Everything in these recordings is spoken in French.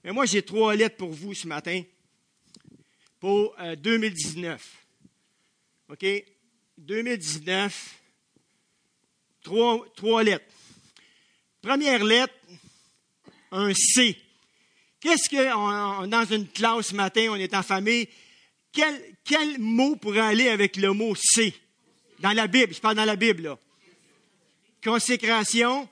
Mais moi, j'ai 3 lettres pour vous ce matin, pour 2019. OK? 2019, 3 lettres. Première lettre, un C. Qu'est-ce que, dans une classe ce matin, on est en famille, quel mot pourrait aller avec le mot C? Dans la Bible, je parle dans la Bible, là. Consécration.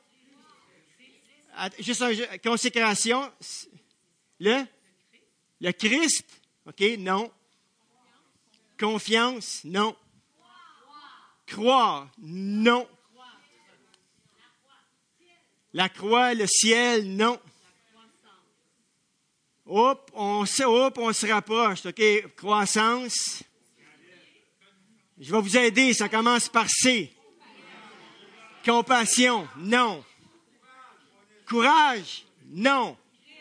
Consécration. Le Christ. OK, non. Confiance, non. Croire, non. La croix, le ciel, non. On se rapproche. OK, croissance. Je vais vous aider, ça commence par C. Compassion, non. Courage, non.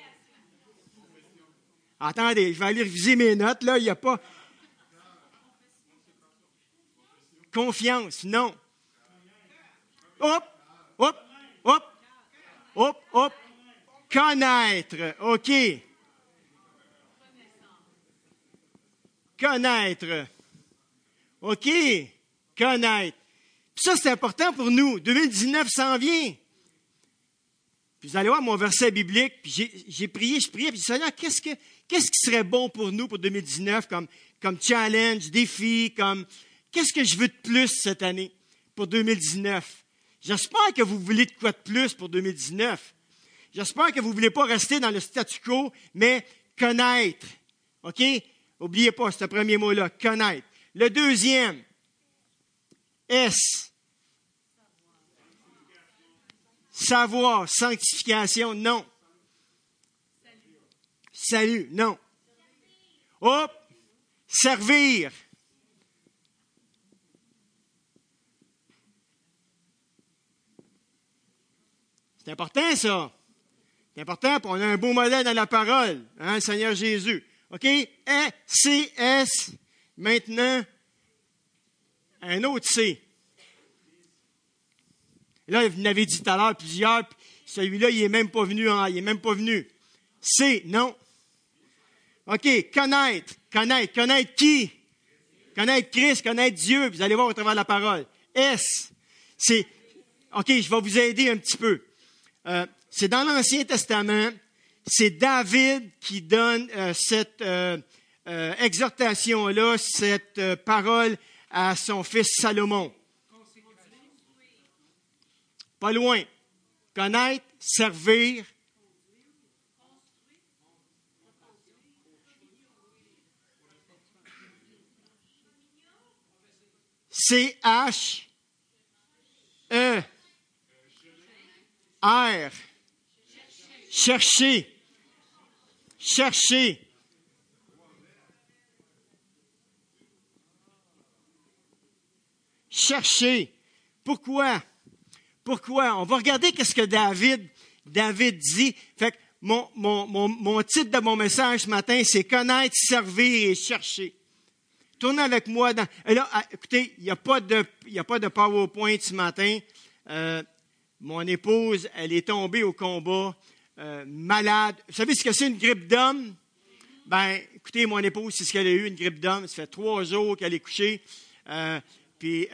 Attendez, je vais aller réviser mes notes, là, il n'y a pas... Confiance, non. Hop. Connaître, OK. Connaître. OK. Connaître. Puis ça, c'est important pour nous. 2019 s'en vient. Puis vous allez voir mon verset biblique, puis j'ai prié, puis Seigneur, qu'est-ce qui serait bon pour nous pour 2019 comme challenge, défi, qu'est-ce que je veux de plus cette année pour 2019? J'espère que vous voulez de quoi de plus pour 2019. J'espère que vous ne voulez pas rester dans le statu quo, mais connaître. OK? N'oubliez pas ce premier mot-là, connaître. Le deuxième, S. Savoir, sanctification, non. Salut, non. Servir. C'est important, ça. C'est important, puis on a un beau modèle dans la parole, hein, le Seigneur Jésus. OK? C-S. Maintenant, un autre C. Là, vous l'avez dit tout à l'heure, plusieurs, puis celui-là, il n'est même pas venu. C, non. OK, connaître. Connaître qui? Connaître Christ, connaître Dieu, vous allez voir au travers de la parole. S, c'est... OK, je vais vous aider un petit peu. C'est dans l'Ancien Testament, c'est David qui donne cette exhortation-là, cette parole à son fils Salomon. Pas loin. Connaître, servir. C-H-E-R. Chercher. Pourquoi? On va regarder qu'est-ce que David dit. Fait que mon titre de mon message ce matin, c'est connaître, servir et chercher. Tournez avec moi dans. Et là, écoutez, il n'y a pas de PowerPoint ce matin. Mon épouse, elle est tombée au combat, malade. Vous savez ce que c'est une grippe d'homme? Ben, écoutez, mon épouse, c'est ce qu'elle a eu, une grippe d'homme. Ça fait 3 jours qu'elle est couchée. Fait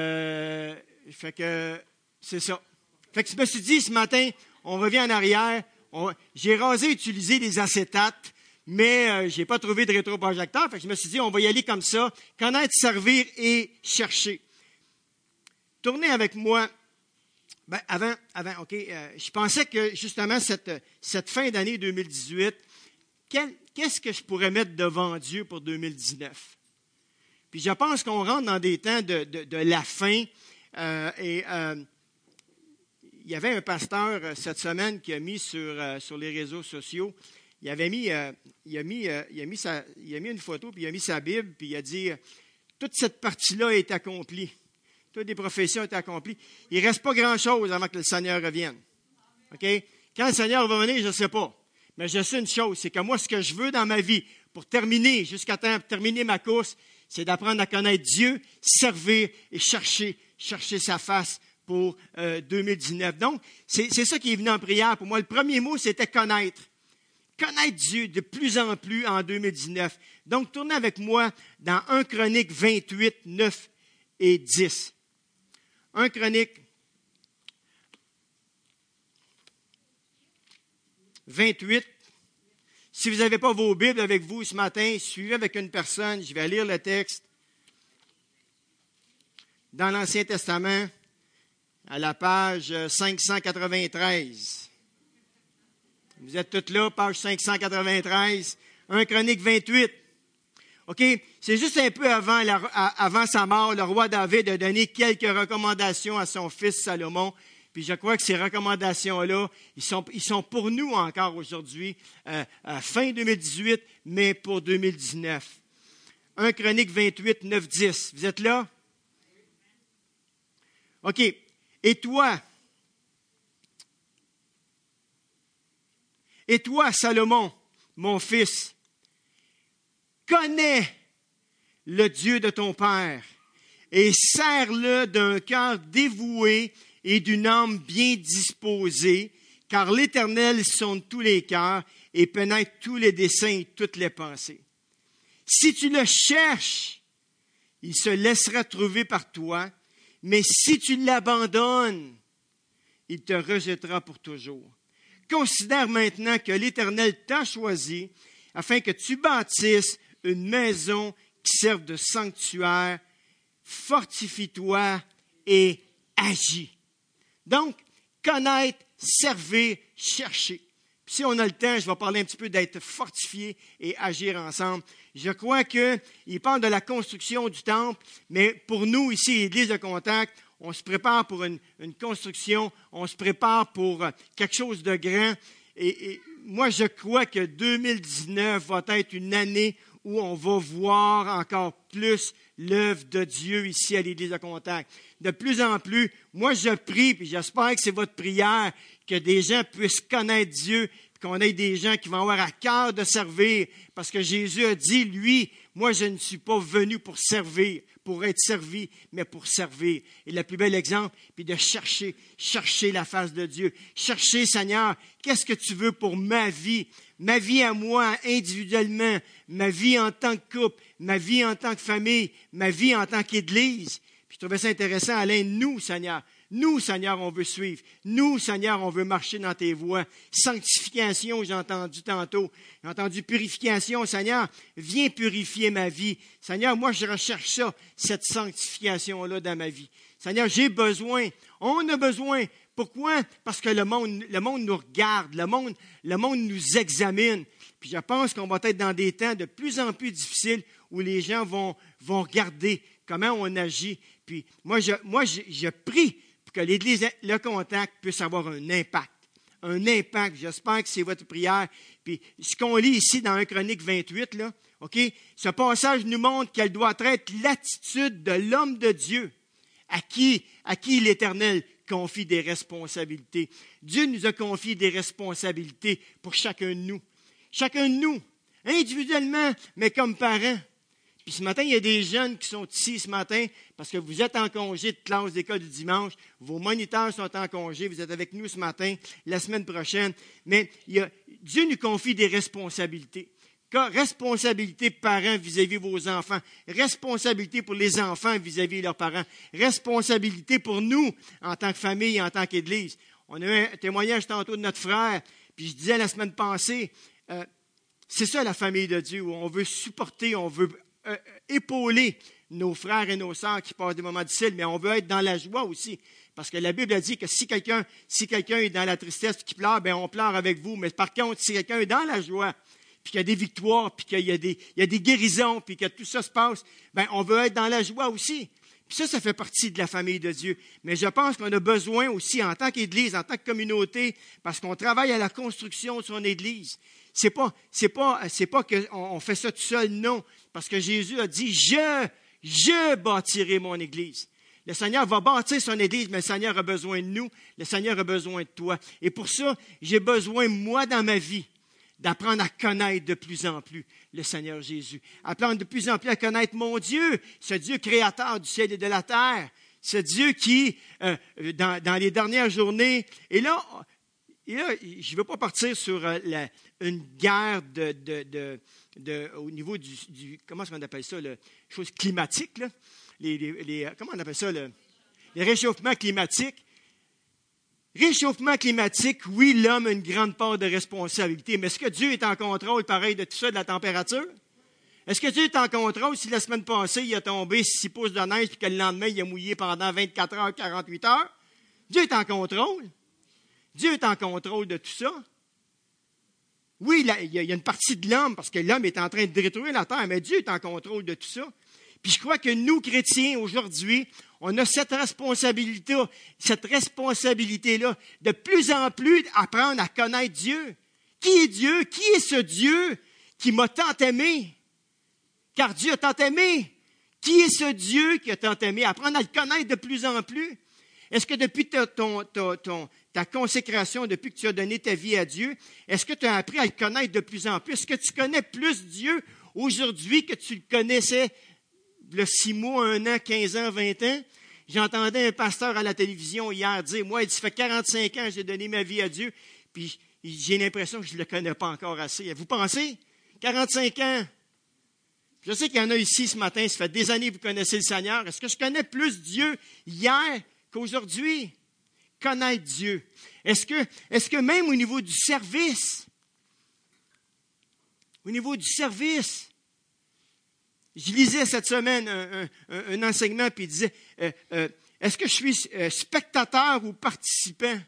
que c'est ça. Fait que je me suis dit ce matin, on revient en arrière. J'ai utilisé des acétates, mais je n'ai pas trouvé de rétroprojecteur. Fait que je me suis dit, on va y aller comme ça. Connaître, servir et chercher. Tournez avec moi. Ben, avant, OK. Je pensais que, justement, cette fin d'année 2018, qu'est-ce que je pourrais mettre devant Dieu pour 2019? Puis je pense qu'on rentre dans des temps de la fin. Il y avait un pasteur cette semaine qui a mis sur les réseaux sociaux, il a mis une photo, puis il a mis sa Bible, puis il a dit toute cette partie-là est accomplie. Toutes les professions sont accomplies. Il ne reste pas grand-chose avant que le Seigneur revienne. OK? Quand le Seigneur va venir, je ne sais pas. Mais je sais une chose, c'est que moi, ce que je veux dans ma vie, pour terminer, terminer ma course, c'est d'apprendre à connaître Dieu, servir et chercher sa face pour 2019. Donc, c'est ça qui est venu en prière pour moi. Le premier mot, c'était connaître. connaître Dieu de plus en plus en 2019. Donc, tournez avec moi dans 1 Chronique 28, 9 et 10. 1 Chronique 28. Si vous n'avez pas vos Bibles avec vous ce matin, suivez avec une personne. Je vais lire le texte dans l'Ancien Testament à la page 593. Vous êtes tous là, page 593, 1 Chronique 28. OK? C'est juste un peu avant sa mort, le roi David a donné quelques recommandations à son fils Salomon. Puis je crois que ces recommandations-là, ils sont pour nous encore aujourd'hui, fin 2018, mais pour 2019. 1 Chronique 28, 9, 10. Vous êtes là? OK. Et toi, Salomon, mon fils, connais le Dieu de ton père et sers-le d'un cœur dévoué et d'une âme bien disposée, car l'Éternel sonde tous les cœurs et pénètre tous les desseins et toutes les pensées. Si tu le cherches, il se laissera trouver par toi, mais si tu l'abandonnes, il te rejettera pour toujours. Considère maintenant que l'Éternel t'a choisi afin que tu bâtisses une maison qui serve de sanctuaire. Fortifie-toi et agis. Donc, connaître, servir, chercher. Puis si on a le temps, je vais parler un petit peu d'être fortifié et agir ensemble. Je crois qu'il parle de la construction du temple, mais pour nous, ici, l'Église de Contact, on se prépare pour une construction, on se prépare pour quelque chose de grand. Et moi, je crois que 2019 va être une année où on va voir encore plus l'œuvre de Dieu ici à l'Église de Contact. De plus en plus, moi je prie, puis j'espère que c'est votre prière, que des gens puissent connaître Dieu, qu'on ait des gens qui vont avoir à cœur de servir, parce que Jésus a dit, lui, moi je ne suis pas venu pour servir, pour être servi, mais pour servir. Et le plus bel exemple, puis de chercher la face de Dieu. Chercher, Seigneur, qu'est-ce que tu veux pour ma vie à moi individuellement, ma vie en tant que couple, ma vie en tant que famille, ma vie en tant qu'Église. Puis je trouvais ça intéressant, Alain, nous, Seigneur, on veut suivre. Nous, Seigneur, on veut marcher dans tes voies. Sanctification, j'ai entendu tantôt. J'ai entendu purification. Seigneur, viens purifier ma vie. Seigneur, moi, je recherche ça, cette sanctification-là dans ma vie. Seigneur, j'ai besoin. On a besoin. Pourquoi? Parce que le monde nous regarde. Le monde nous examine. Puis je pense qu'on va être dans des temps de plus en plus difficiles où les gens vont regarder comment on agit. Puis moi, je prie pour que l'Église, le Contact, puisse avoir un impact. Un impact. J'espère que c'est votre prière. Puis ce qu'on lit ici dans 1 Chronique 28, là, OK? Ce passage nous montre quelle doit être l'attitude de l'homme de Dieu à qui l'Éternel confie des responsabilités. Dieu nous a confié des responsabilités pour chacun de nous. Chacun de nous, individuellement, mais comme parents. Puis ce matin, il y a des jeunes qui sont ici ce matin parce que vous êtes en congé de classe d'école du dimanche. Vos moniteurs sont en congé. Vous êtes avec nous ce matin, la semaine prochaine. Mais Dieu nous confie des responsabilités. Responsabilité parents vis-à-vis de vos enfants. Responsabilité pour les enfants vis-à-vis de leurs parents. Responsabilité pour nous en tant que famille, en tant qu'Église. On a eu un témoignage tantôt de notre frère. Puis je disais la semaine passée, c'est ça la famille de Dieu, où on veut supporter, on veut épauler nos frères et nos sœurs qui passent des moments difficiles, mais on veut être dans la joie aussi. Parce que la Bible a dit que si quelqu'un est dans la tristesse et qu'il pleure, bien on pleure avec vous. Mais par contre, si quelqu'un est dans la joie, puis qu'il y a des victoires, puis qu'il y a des guérisons, puis que tout ça se passe, bien on veut être dans la joie aussi. Puis ça fait partie de la famille de Dieu. Mais je pense qu'on a besoin aussi, en tant qu'Église, en tant que communauté, parce qu'on travaille à la construction de son Église. C'est pas qu'on fait ça tout seul, non. Parce que Jésus a dit, je bâtirai mon Église. Le Seigneur va bâtir son Église, mais le Seigneur a besoin de nous. Le Seigneur a besoin de toi. Et pour ça, j'ai besoin, moi, dans ma vie, d'apprendre à connaître de plus en plus le Seigneur Jésus. Apprendre de plus en plus à connaître mon Dieu, ce Dieu créateur du ciel et de la terre. Ce Dieu qui, dans les dernières journées, et là, et là, je ne veux pas partir sur une guerre au niveau comment est-ce qu'on appelle ça, chose climatique, là? Comment on appelle ça, les réchauffements climatiques. Réchauffement climatique, oui, l'homme a une grande part de responsabilité, mais est-ce que Dieu est en contrôle, pareil, de tout ça, de la température? Est-ce que Dieu est en contrôle si la semaine passée, il a tombé 6 pouces de neige, puis que le lendemain, il a mouillé pendant 24 heures, 48 heures? Dieu est en contrôle. Dieu est en contrôle de tout ça. Oui, il y a une partie de l'homme, parce que l'homme est en train de détruire la terre, mais Dieu est en contrôle de tout ça. Puis je crois que nous, chrétiens, aujourd'hui, on a cette responsabilité-là, de plus en plus apprendre à connaître Dieu. Qui est Dieu? Qui est ce Dieu qui m'a tant aimé? Car Dieu a tant aimé. Qui est ce Dieu qui a tant aimé? Apprendre à le connaître de plus en plus. Est-ce que depuis ta consécration, depuis que tu as donné ta vie à Dieu, est-ce que tu as appris à le connaître de plus en plus? Est-ce que tu connais plus Dieu aujourd'hui que tu le connaissais le 6 mois, 1 an, 15 ans, 20 ans? J'entendais un pasteur à la télévision hier dire, moi, ça fait 45 ans que j'ai donné ma vie à Dieu, puis j'ai l'impression que je ne le connais pas encore assez. Vous pensez? 45 ans. Je sais qu'il y en a ici ce matin, ça fait des années que vous connaissez le Seigneur. Est-ce que je connais plus Dieu hier qu'aujourd'hui? Connaître Dieu. Est-ce que même au niveau du service, je lisais cette semaine un enseignement, puis il disait, est-ce que je suis spectateur ou participant?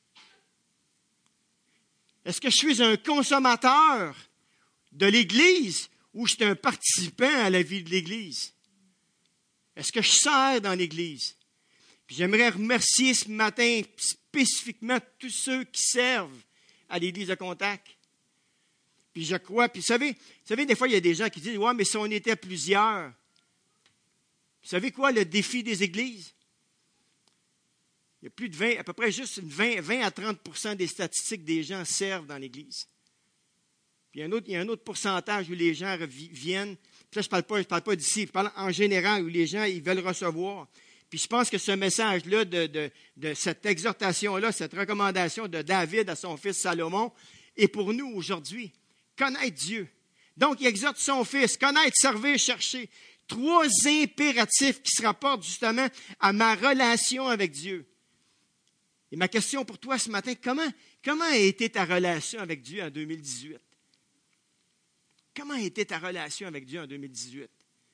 Est-ce que je suis un consommateur de l'Église ou je suis un participant à la vie de l'Église? Est-ce que je sers dans l'Église? Puis j'aimerais remercier ce matin spécifiquement tous ceux qui servent à l'Église de Contact. Puis je crois, puis vous savez, des fois, il y a des gens qui disent, ouais, mais si on était plusieurs. Vous savez quoi, le défi des églises? Il y a plus de 20, à peu près juste 20 à 30 des statistiques des gens servent dans l'Église. Puis il y a un autre pourcentage où les gens viennent. Puis là, je ne parle pas d'ici, je parle en général où les gens ils veulent recevoir. Puis je pense que ce message-là, de cette exhortation-là, cette recommandation de David à son fils Salomon, est pour nous aujourd'hui. Connaître Dieu. Donc, il exhorte son fils, connaître, servir, chercher. 3 impératifs qui se rapportent justement à ma relation avec Dieu. Et ma question pour toi ce matin, comment a été ta relation avec Dieu en 2018? Comment a été ta relation avec Dieu en 2018?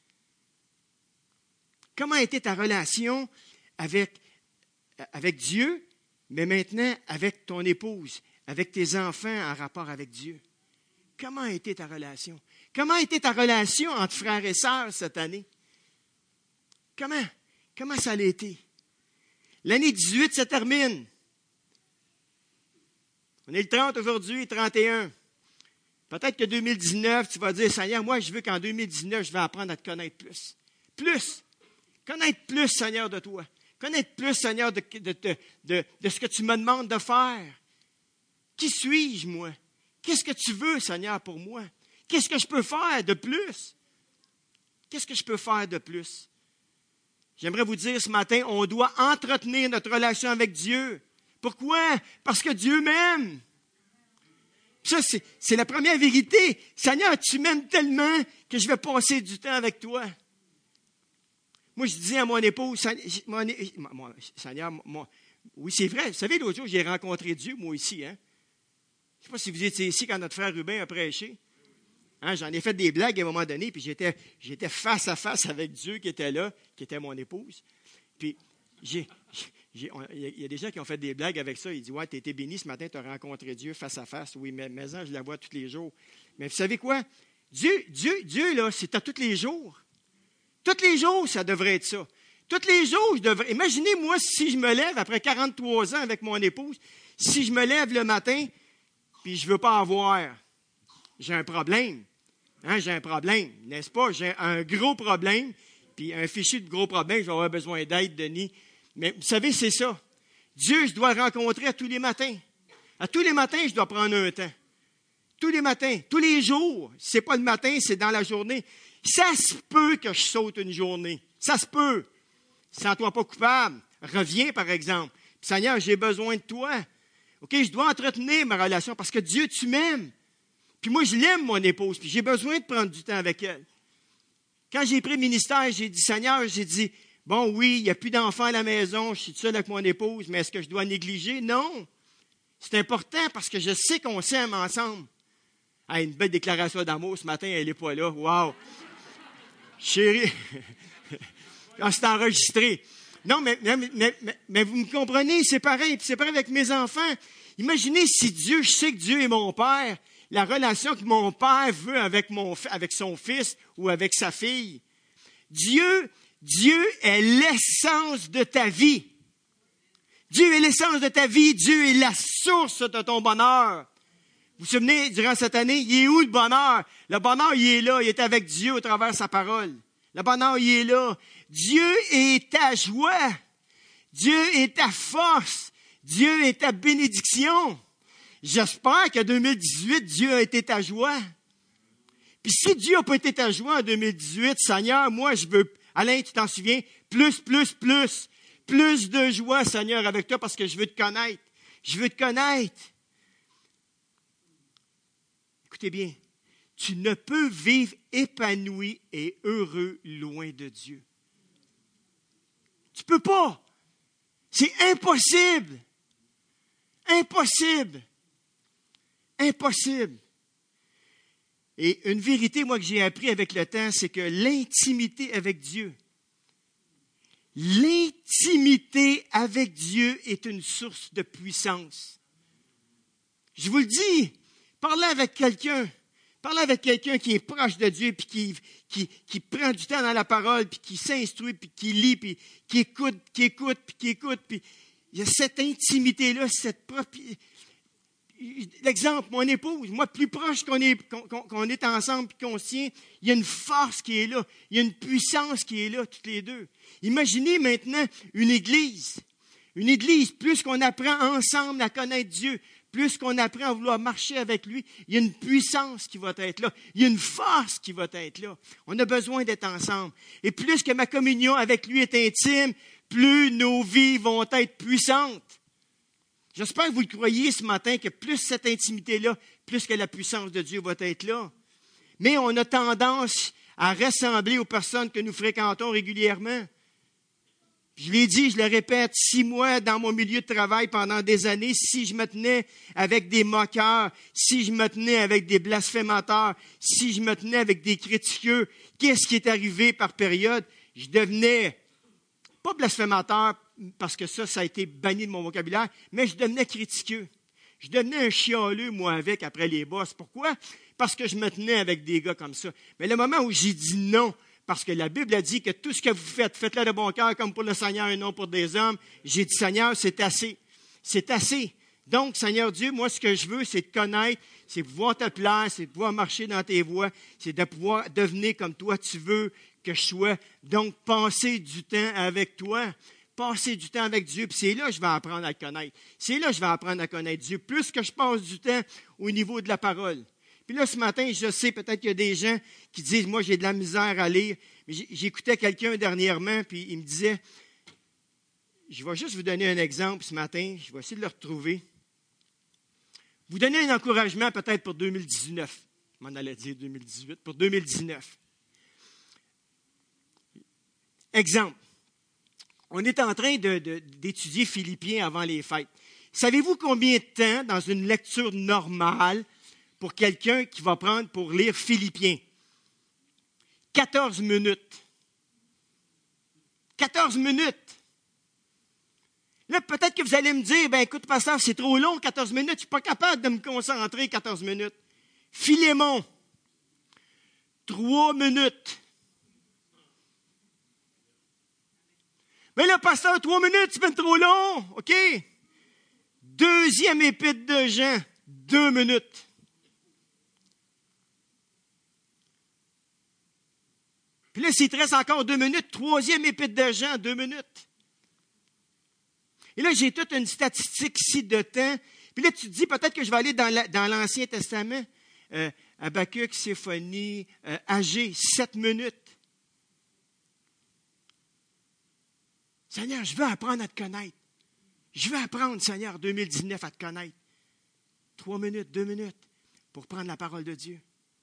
Comment a été ta relation avec Dieu, mais maintenant avec ton épouse, avec tes enfants en rapport avec Dieu? Comment a été ta relation? Comment a été ta relation entre frères et sœurs cette année? Comment ça a été? L'année 18 se termine. On est le 30 aujourd'hui, 31. Peut-être que 2019, tu vas dire, Seigneur, moi, je veux qu'en 2019, je vais apprendre à te connaître plus. Plus. Connaître plus, Seigneur, de toi. Connaître plus, Seigneur, de ce que tu me demandes de faire. Qui suis-je, moi? Qu'est-ce que tu veux, Seigneur, pour moi? Qu'est-ce que je peux faire de plus? Qu'est-ce que je peux faire de plus? J'aimerais vous dire ce matin, on doit entretenir notre relation avec Dieu. Pourquoi? Parce que Dieu m'aime. Ça, c'est la première vérité. Seigneur, tu m'aimes tellement que je vais passer du temps avec toi. Moi, je dis à mon épouse, Seigneur, oui, c'est vrai. Vous savez, l'autre jour, j'ai rencontré Dieu, moi ici. Hein? Je ne sais pas si vous étiez ici quand notre frère Rubin a prêché. Hein, j'en ai fait des blagues à un moment donné, puis j'étais face à face avec Dieu qui était là, qui était mon épouse. Puis, il y a des gens qui ont fait des blagues avec ça. Ils disent, ouais, tu as été béni ce matin, tu as rencontré Dieu face à face. Oui, mais je la vois tous les jours. Mais vous savez quoi? Dieu là, c'est à tous les jours. Tous les jours, ça devrait être ça. Tous les jours, je devrais. Imaginez-moi si je me lève après 43 ans avec mon épouse, si je me lève le matin, puis je ne veux pas avoir. J'ai un problème. Hein, j'ai un problème, n'est-ce pas? J'ai un gros problème, puis un fichier de gros problème, je vais avoir besoin d'aide, Denis. Mais vous savez, c'est ça. Dieu, je dois le rencontrer à tous les matins. À tous les matins, je dois prendre un temps. Tous les matins, tous les jours. Si ce n'est pas le matin, c'est dans la journée. Ça se peut que je saute une journée. Ça se peut. Sens-toi pas coupable. Reviens, par exemple. Seigneur, j'ai besoin de toi. OK, je dois entretenir ma relation parce que Dieu, tu m'aimes. Puis moi, je l'aime, mon épouse, puis j'ai besoin de prendre du temps avec elle. Quand j'ai pris le ministère, j'ai dit, Seigneur, j'ai dit, bon, oui, il n'y a plus d'enfants à la maison, je suis seul avec mon épouse, mais est-ce que je dois négliger? Non. C'est important parce que je sais qu'on s'aime ensemble. Ah, une belle déclaration d'amour ce matin, elle n'est pas là. Wow! Chérie, ah, c'est enregistré. Non, mais vous me comprenez, c'est pareil. Puis c'est pareil avec mes enfants. Imaginez si Dieu, je sais que Dieu est mon père, la relation que mon père veut avec son fils ou avec sa fille. Dieu est l'essence de ta vie. Dieu est l'essence de ta vie. Dieu est la source de ton bonheur. Vous vous souvenez, durant cette année, il est où le bonheur? Le bonheur, il est là. Il est avec Dieu au travers de sa parole. Le bonheur, il est là. Dieu est ta joie. Dieu est ta force. Dieu est ta bénédiction. J'espère qu'en 2018, Dieu a été ta joie. Puis si Dieu n'a pas été ta joie en 2018, Seigneur, moi, je veux, Alain, tu t'en souviens, plus de joie, Seigneur, avec toi parce que je veux te connaître. Je veux te connaître. Écoutez bien, tu ne peux vivre épanoui et heureux loin de Dieu. Tu ne peux pas. C'est impossible. Impossible. Impossible. Et une vérité, moi, que j'ai appris avec le temps, c'est que l'intimité avec Dieu est une source de puissance. Je vous le dis, parlez avec quelqu'un qui est proche de Dieu, puis qui prend du temps dans la parole, puis qui s'instruit, puis qui lit, puis qui écoute, puis il y a cette intimité-là, l'exemple, mon épouse, moi, plus proche qu'on est ensemble et qu'on se tient, il y a une force qui est là, il y a une puissance qui est là, toutes les deux. Imaginez maintenant une église, plus qu'on apprend ensemble à connaître Dieu, plus qu'on apprend à vouloir marcher avec lui, il y a une puissance qui va être là, il y a une force qui va être là. On a besoin d'être ensemble. Et plus que ma communion avec lui est intime, plus nos vies vont être puissantes. J'espère que vous le croyez ce matin, que plus cette intimité-là, plus que la puissance de Dieu va être là. Mais on a tendance à ressembler aux personnes que nous fréquentons régulièrement. Je l'ai dit, je le répète, si moi, dans mon milieu de travail pendant des années, si je me tenais avec des moqueurs, si je me tenais avec des blasphémateurs, si je me tenais avec des critiqueux, qu'est-ce qui est arrivé par période? Je devenais pas blasphémateur, parce que ça a été banni de mon vocabulaire, mais je devenais critiqueux. Je devenais un chialeux, moi, après les bosses. Pourquoi? Parce que je me tenais avec des gars comme ça. Mais le moment où j'ai dit non, parce que la Bible a dit que tout ce que vous faites, faites-le de bon cœur comme pour le Seigneur et non pour des hommes, j'ai dit, Seigneur, c'est assez. C'est assez. Donc, Seigneur Dieu, moi, ce que je veux, c'est te connaître, c'est pouvoir te plaire, c'est de pouvoir marcher dans tes voies, c'est de pouvoir devenir comme toi tu veux que je sois. Donc, passer du temps avec toi. Passer du temps avec Dieu, puis c'est là que je vais apprendre à le connaître. C'est là que je vais apprendre à connaître Dieu, plus que je passe du temps au niveau de la parole. Puis là, ce matin, je sais peut-être qu'il y a des gens qui disent, moi, j'ai de la misère à lire. Mais j'écoutais quelqu'un dernièrement, puis il me disait, je vais juste vous donner un exemple ce matin, je vais essayer de le retrouver. Vous donner un encouragement peut-être pour 2019. Je m'en allais dire 2018, pour 2019. Exemple. On est en train d'étudier Philippiens avant les fêtes. Savez-vous combien de temps dans une lecture normale pour quelqu'un qui va prendre pour lire Philippiens? 14 minutes. 14 minutes. Là, peut-être que vous allez me dire, écoute, pasteur, c'est trop long, 14 minutes, je ne suis pas capable de me concentrer 14 minutes. Philémon, 3 minutes. Mais là, pasteur, 3 minutes, c'est bien trop long. OK? Deuxième épître de Jean, 2 minutes. Puis là, s'il te reste encore 2 minutes, troisième épître de Jean, 2 minutes. Et là, j'ai toute une statistique ici de temps. Puis là, tu te dis, peut-être que je vais aller dans l'Ancien Testament. Habakkuk, Séphonie, Agé, 7 minutes. Seigneur, je veux apprendre à te connaître. Je veux apprendre, Seigneur, 2019, à te connaître. 3 minutes, 2 minutes pour prendre la parole de Dieu.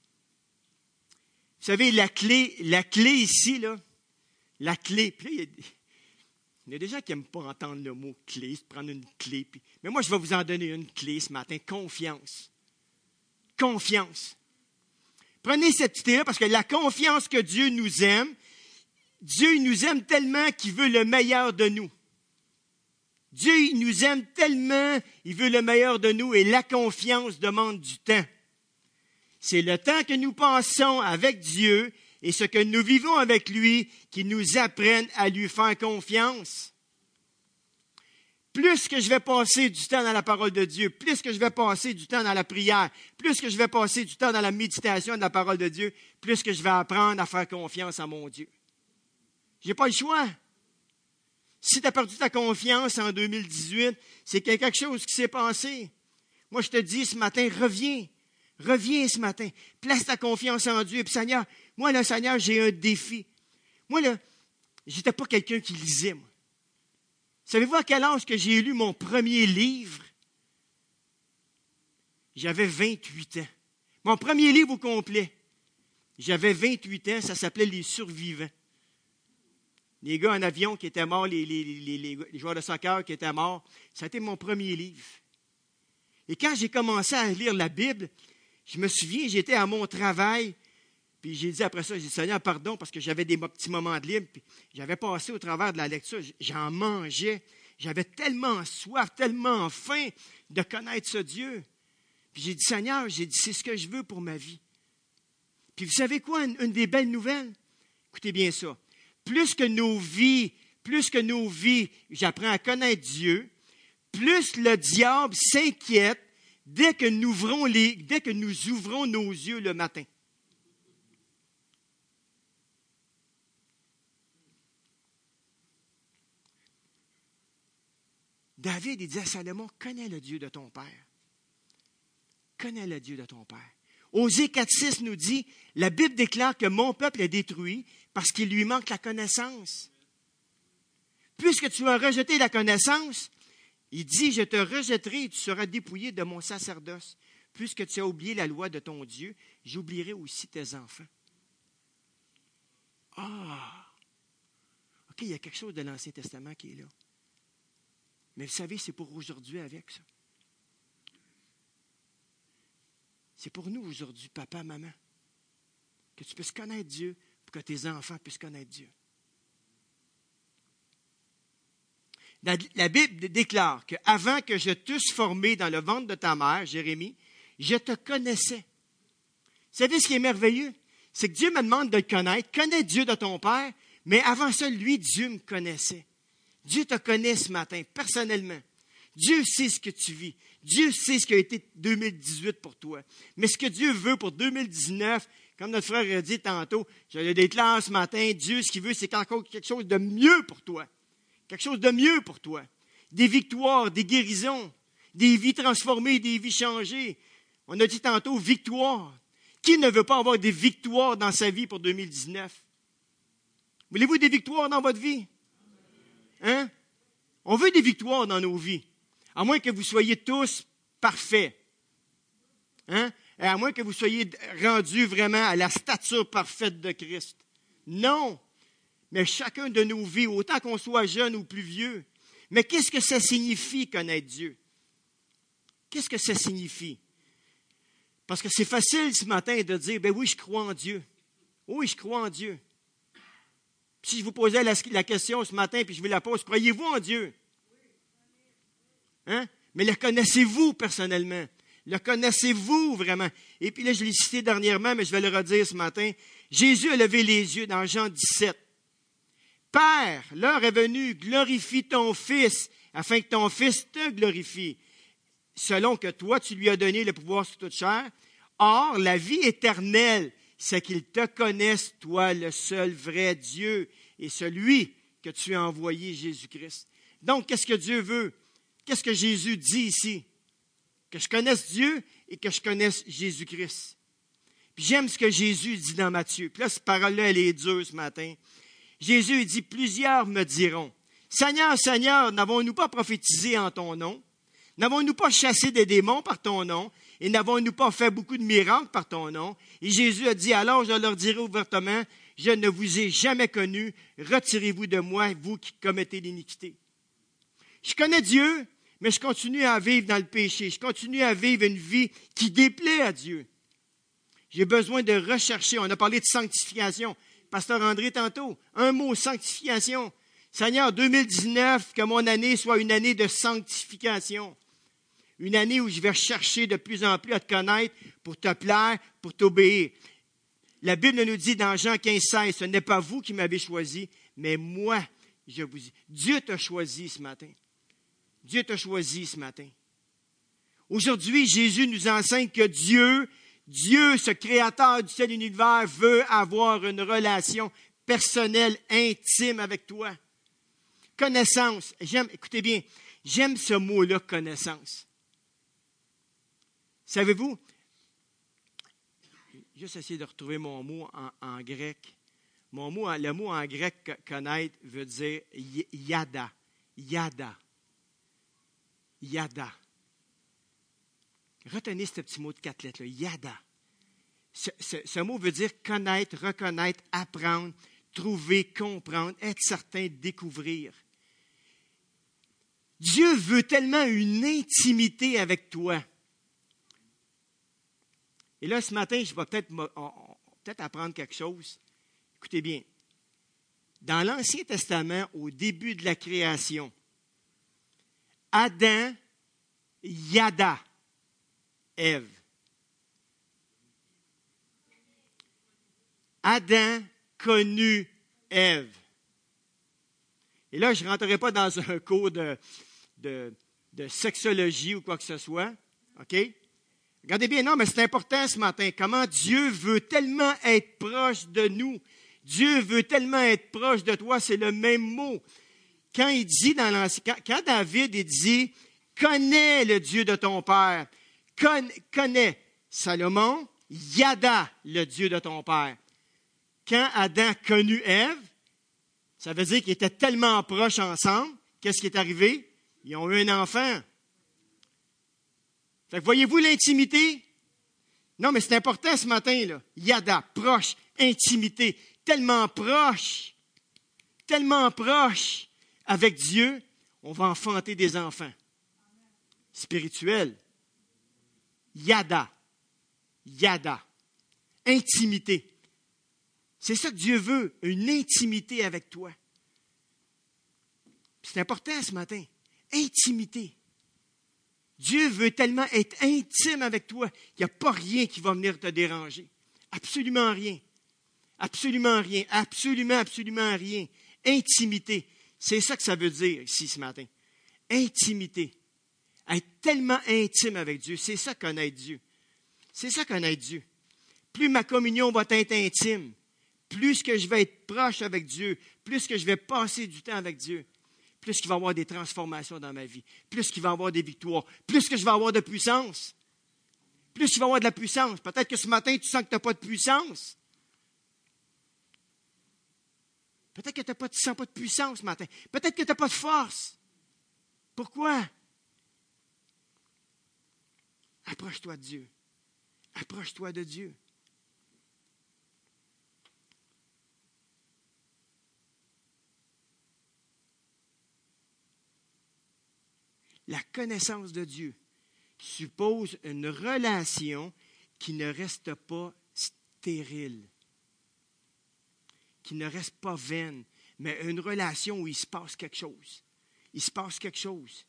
Vous savez, la clé ici, là, la clé, puis là, il y a des gens qui n'aiment pas entendre le mot clé, se prendre une clé. Mais moi, je vais vous en donner une clé ce matin, confiance. Confiance. Prenez cette idée-là parce que la confiance que Dieu nous aime tellement qu'il veut le meilleur de nous. Dieu il nous aime tellement, il veut le meilleur de nous et la confiance demande du temps. C'est le temps que nous passons avec Dieu et ce que nous vivons avec lui qui nous apprennent à lui faire confiance. Plus que je vais passer du temps dans la parole de Dieu, plus que je vais passer du temps dans la prière, plus que je vais passer du temps dans la méditation de la parole de Dieu, plus que je vais apprendre à faire confiance à mon Dieu. Je n'ai pas le choix. Si tu as perdu ta confiance en 2018, c'est qu'il y a quelque chose qui s'est passé. Moi, je te dis ce matin, reviens. Reviens ce matin. Place ta confiance en Dieu. Et puis, Seigneur, moi, là, Seigneur, j'ai un défi. Moi, là, je n'étais pas quelqu'un qui lisait, moi. Savez-vous à quel âge que j'ai lu mon premier livre? J'avais 28 ans. Mon premier livre au complet. J'avais 28 ans, ça s'appelait Les Survivants. Les gars en avion qui étaient morts, les joueurs de soccer qui étaient morts, ça a été mon premier livre. Et quand j'ai commencé à lire la Bible, je me souviens, j'étais à mon travail, puis j'ai dit après ça, j'ai dit, Seigneur, pardon, parce que j'avais des petits moments de libre, puis j'avais passé au travers de la lecture, j'en mangeais, j'avais tellement soif, tellement faim de connaître ce Dieu. Puis j'ai dit, Seigneur, c'est ce que je veux pour ma vie. Puis vous savez quoi, une des belles nouvelles? Écoutez bien ça. Plus que nos vies, j'apprends à connaître Dieu, plus le diable s'inquiète dès que nous ouvrons nos yeux le matin. David, il dit à Salomon, connais le Dieu de ton Père. Connais le Dieu de ton Père. Osée 4,6 nous dit, la Bible déclare que mon peuple est détruit parce qu'il lui manque la connaissance. Puisque tu as rejeté la connaissance, il dit, je te rejetterai et tu seras dépouillé de mon sacerdoce. Puisque tu as oublié la loi de ton Dieu, j'oublierai aussi tes enfants. Ah! OK, il y a quelque chose de l'Ancien Testament qui est là. Mais vous savez, c'est pour aujourd'hui avec ça. C'est pour nous aujourd'hui, papa, maman, que tu puisses connaître Dieu pour que tes enfants puissent connaître Dieu. La Bible déclare qu'avant que je t'eusse formé dans le ventre de ta mère, Jérémie, je te connaissais. Vous savez ce qui est merveilleux? C'est que Dieu me demande de le connaître. Connais Dieu de ton Père, mais avant ça, lui, Dieu me connaissait. Dieu te connaît ce matin, personnellement. Dieu sait ce que tu vis. Dieu sait ce qui a été 2018 pour toi. Mais ce que Dieu veut pour 2019, comme notre frère a dit tantôt, je le déclare ce matin, Dieu, ce qu'il veut, c'est encore quelque chose de mieux pour toi. Quelque chose de mieux pour toi. Des victoires, des guérisons, des vies transformées, des vies changées. On a dit tantôt victoire. Qui ne veut pas avoir des victoires dans sa vie pour 2019? Voulez-vous des victoires dans votre vie? Hein? On veut des victoires dans nos vies. À moins que vous soyez tous parfaits. Hein? Et à moins que vous soyez rendus vraiment à la stature parfaite de Christ. Non. Mais chacun de nos vies, autant qu'on soit jeune ou plus vieux. Mais qu'est-ce que ça signifie connaître Dieu? Qu'est-ce que ça signifie? Parce que c'est facile ce matin de dire, ben oui, je crois en Dieu. Oui, je crois en Dieu. Si je vous posais la question ce matin, puis je vous la pose, croyez-vous en Dieu? Hein? Mais le connaissez-vous personnellement? Le connaissez-vous vraiment? Et puis là, je l'ai cité dernièrement, mais je vais le redire ce matin. Jésus a levé les yeux dans Jean 17. Père, l'heure est venue, glorifie ton Fils, afin que ton Fils te glorifie, selon que toi, tu lui as donné le pouvoir sur toute chair. Or, la vie éternelle, c'est qu'il te connaisse, toi, le seul vrai Dieu, et celui que tu as envoyé, Jésus-Christ. Donc, qu'est-ce que Dieu veut? Qu'est-ce que Jésus dit ici? Que je connaisse Dieu et que je connaisse Jésus-Christ. Puis j'aime ce que Jésus dit dans Matthieu. Puis là, cette parole-là, elle est dure ce matin. Jésus dit, plusieurs me diront, Seigneur, Seigneur, n'avons-nous pas prophétisé en ton nom? N'avons-nous pas chassé des démons par ton nom? Et n'avons-nous pas fait beaucoup de miracles par ton nom? Et Jésus a dit, alors je leur dirai ouvertement, je ne vous ai jamais connu, retirez-vous de moi, vous qui commettez l'iniquité. Je connais Dieu, mais je continue à vivre dans le péché. Je continue à vivre une vie qui déplaît à Dieu. J'ai besoin de rechercher. On a parlé de sanctification. Pasteur André tantôt, un mot, sanctification. Seigneur, 2019, que mon année soit une année de sanctification. Une année où je vais chercher de plus en plus à te connaître pour te plaire, pour t'obéir. La Bible nous dit dans Jean 15,16, ce n'est pas vous qui m'avez choisi, mais moi, je vous dis. Dieu t'a choisi ce matin. Dieu t'a choisi ce matin. Aujourd'hui, Jésus nous enseigne que Dieu, ce créateur du ciel et de l'univers, veut avoir une relation personnelle, intime avec toi. Connaissance. Écoutez bien, j'aime ce mot-là, connaissance. Savez-vous, juste essayer de retrouver mon mot en grec. Le mot en grec, connaître, veut dire yada. Yada. Yada. Retenez ce petit mot de 4 lettres-là, yada. Ce mot veut dire connaître, reconnaître, apprendre, trouver, comprendre, être certain, découvrir. Dieu veut tellement une intimité avec toi. Et là, ce matin, je vais peut-être apprendre quelque chose. Écoutez bien. Dans l'Ancien Testament, au début de la création, Adam, yada, Ève. Adam connut Ève. Et là, je ne rentrerai pas dans un cours de sexologie ou quoi que ce soit. OK? Regardez bien, non, mais c'est important ce matin. Comment Dieu veut tellement être proche de nous. Dieu veut tellement être proche de toi, c'est le même mot. Quand il dit quand David il dit, connais le Dieu de ton père. Connais Salomon, yada le Dieu de ton père. Quand Adam connut Ève, ça veut dire qu'ils étaient tellement proches ensemble. Qu'est-ce qui est arrivé? Ils ont eu un enfant. Fait que voyez-vous l'intimité? Non, mais c'est important ce matin, là. Yada, proche, intimité, tellement proche avec Dieu, on va enfanter des enfants spirituels. Yada, intimité. C'est ça que Dieu veut, une intimité avec toi. C'est important ce matin, intimité. Dieu veut tellement être intime avec toi qu'il n'y a pas rien qui va venir te déranger. Absolument rien. Absolument rien. Absolument rien. Intimité. C'est ça que ça veut dire ici ce matin. Intimité. Être tellement intime avec Dieu. C'est ça connaître Dieu. C'est ça connaître Dieu. Plus ma communion va être intime, plus que je vais être proche avec Dieu, plus que je vais passer du temps avec Dieu, plus qu'il va y avoir des transformations dans ma vie, plus qu'il va y avoir des victoires, plus que je vais avoir de puissance, plus il va y avoir de la puissance. Peut-être que ce matin, tu sens que tu n'as pas de puissance. Peut-être que tu ne sens pas de puissance ce matin. Peut-être que tu n'as pas de force. Pourquoi? Approche-toi de Dieu. Approche-toi de Dieu. La connaissance de Dieu suppose une relation qui ne reste pas stérile, qui ne reste pas vaine, mais une relation où il se passe quelque chose. Il se passe quelque chose.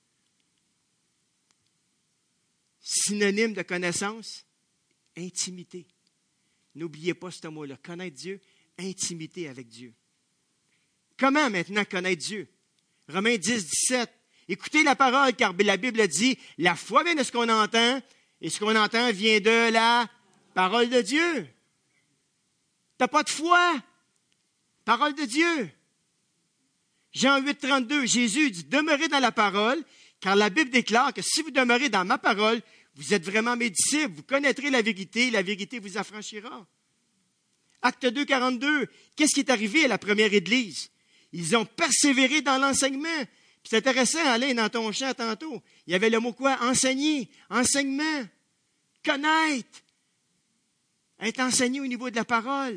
Synonyme de connaissance, intimité. N'oubliez pas ce mot-là. Connaître Dieu, intimité avec Dieu. Comment maintenant connaître Dieu? Romains 10, 17. Écoutez la parole, car la Bible dit, la foi vient de ce qu'on entend, et ce qu'on entend vient de la parole de Dieu. Tu n'as pas de foi. Parole de Dieu. Jean 8, 32, Jésus dit, demeurez dans la parole, car la Bible déclare que si vous demeurez dans ma parole, vous êtes vraiment mes disciples, vous connaîtrez la vérité vous affranchira. Acte 2, 42, qu'est-ce qui est arrivé à la première Église? Ils ont persévéré dans l'enseignement. Puis c'est intéressant, Alain, dans ton chant tantôt. Il y avait le mot quoi? Enseigner, enseignement, connaître, être enseigné au niveau de la parole.